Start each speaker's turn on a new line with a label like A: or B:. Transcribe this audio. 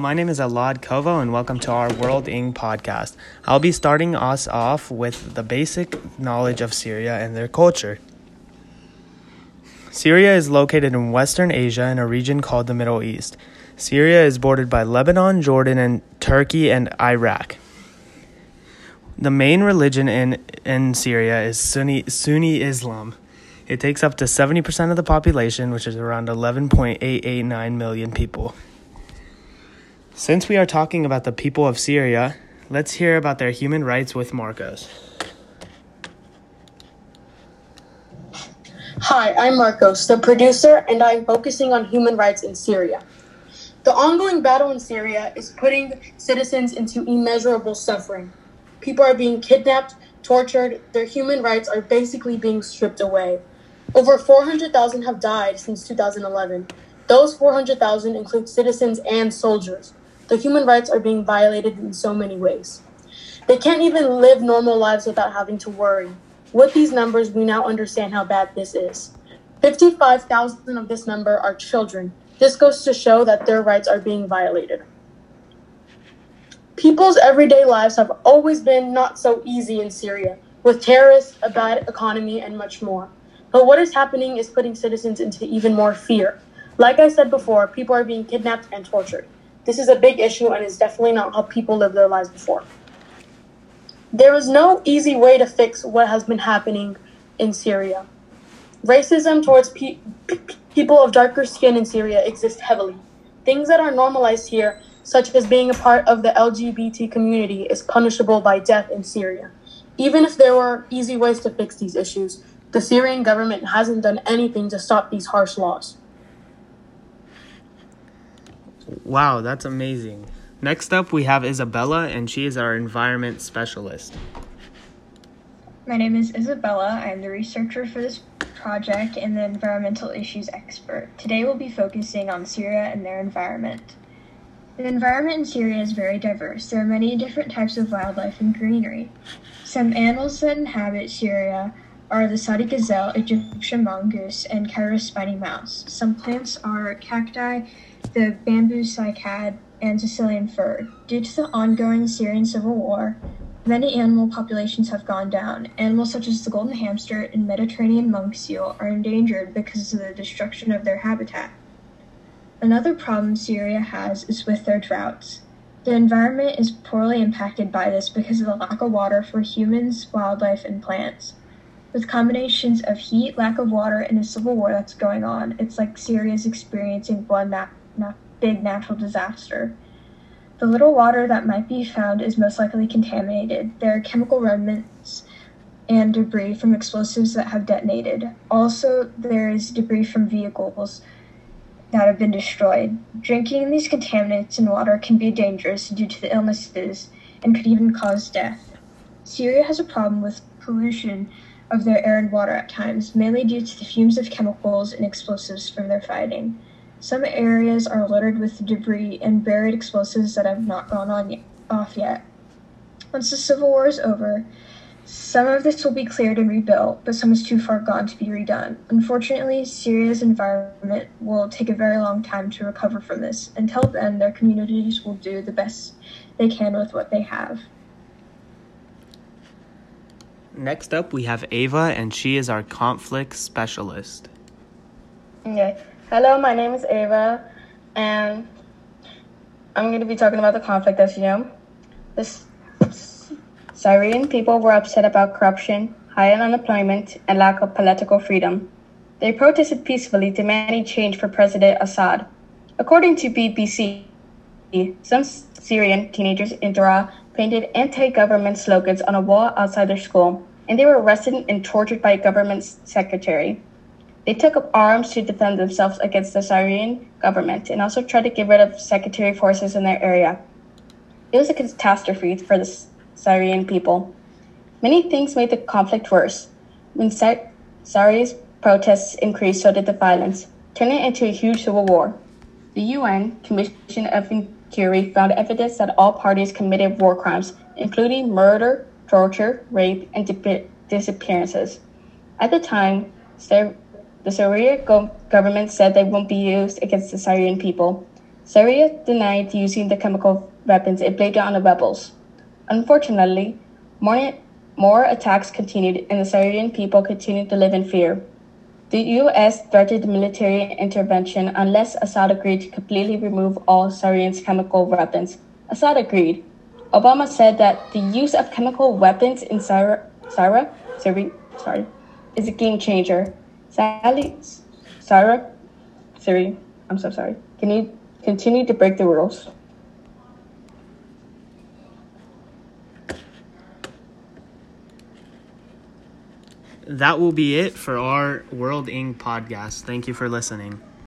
A: My name is Alad Kovo, and welcome to our World Ing podcast. I'll be starting us off with the basic knowledge of Syria and their culture. Syria is located in Western Asia in a region called the Middle East. Syria is bordered by Lebanon, Jordan, and Turkey and Iraq. The main religion in Syria is Sunni Islam. It takes up to 70% of the population, which is around 11.889 million people. Since we are talking about the people of Syria, let's hear about their human rights with Marcos.
B: Hi, I'm Marcos, the producer, and I'm focusing on human rights in Syria. The ongoing battle in Syria is putting citizens into immeasurable suffering. People are being kidnapped, tortured, their human rights are basically being stripped away. Over 400,000 have died since 2011. Those 400,000 include citizens and soldiers. The human rights are being violated in so many ways. They can't even live normal lives without having to worry. With these numbers, we now understand how bad this is. 55,000 of this number are children. This goes to show that their rights are being violated. People's everyday lives have always been not so easy in Syria, with terrorists, a bad economy, and much more. But what is happening is putting citizens into even more fear. Like I said before, people are being kidnapped and tortured. This is a big issue and is definitely not how people lived their lives before. There is no easy way to fix what has been happening in Syria. Racism towards people of darker skin in Syria exists heavily. Things that are normalized here, such as being a part of the LGBT community, is punishable by death in Syria. Even if there were easy ways to fix these issues, the Syrian government hasn't done anything to stop these harsh laws.
A: Wow, that's amazing. Next up, we have Isabella, and she is our environment specialist.
C: My name is Isabella. I'm the researcher for this project and the environmental issues expert. Today we'll be focusing on Syria and their environment. The environment in Syria is very diverse. There are many different types of wildlife and greenery. Some animals that inhabit Syria are the Saudi gazelle, Egyptian mongoose, and Cairo spiny mouse. Some plants are cacti, the bamboo cycad, and Sicilian fir. Due to the ongoing Syrian civil war, many animal populations have gone down. Animals such as the golden hamster and Mediterranean monk seal are endangered because of the destruction of their habitat. Another problem Syria has is with their droughts. The environment is poorly impacted by this because of the lack of water for humans, wildlife, and plants. With combinations of heat, lack of water, and a civil war that's going on, it's like Syria is experiencing one big natural disaster. The little water that might be found is most likely contaminated. There are chemical remnants and debris from explosives that have detonated. Also, there is debris from vehicles that have been destroyed. Drinking these contaminants in water can be dangerous due to the illnesses and could even cause death. Syria has a problem with pollution of their air and water at times, mainly due to the fumes of chemicals and explosives from their fighting. Some areas are littered with debris and buried explosives that have not gone off yet. Once the civil war is over, some of this will be cleared and rebuilt, but some is too far gone to be redone. Unfortunately, Syria's environment will take a very long time to recover from this. Until then, their communities will do the best they can with what they have.
A: Next up, we have Ava, and she is our conflict specialist.
D: Okay. Hello, my name is Ava, and I'm going to be talking about the conflict, as you know. The Syrian people were upset about corruption, high unemployment, and lack of political freedom. They protested peacefully, demanding change for President Assad. According to BBC, some Syrian teenagers in Daraa painted anti-government slogans on a wall outside their school, and they were arrested and tortured by a government secretary. They took up arms to defend themselves against the Syrian government and also tried to get rid of sectarian forces in their area. It was a catastrophe for the Syrian people. Many things made the conflict worse. When Syria's protests increased, so did the violence, turning it into a huge civil war. The UN Commission of Inquiry found evidence that all parties committed war crimes, including murder, torture, rape, and disappearances. At the time, the Syrian government said they won't be used against the Syrian people. Syria denied using the chemical weapons it blamed it on the rebels. Unfortunately, more attacks continued and the Syrian people continued to live in fear. The U.S. threatened military intervention unless Assad agreed to completely remove all Syrians' chemical weapons. Assad agreed. Obama said that the use of chemical weapons in Syria is a game changer. Sadly, Syria, I'm so sorry. Can you continue to break the rules?
A: That will be it for our World Inc. podcast. Thank you for listening.